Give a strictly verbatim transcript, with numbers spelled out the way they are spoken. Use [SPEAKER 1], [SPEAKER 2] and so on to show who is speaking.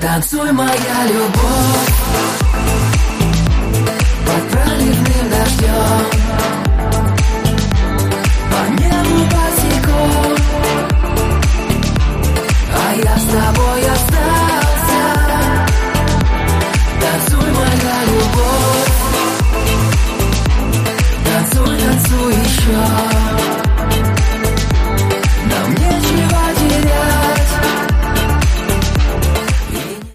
[SPEAKER 1] Танцуй, моя любовь, под проливным дождем, по небу босиком, а я с тобой остался. Танцуй, моя любовь, танцуй, танцуй еще.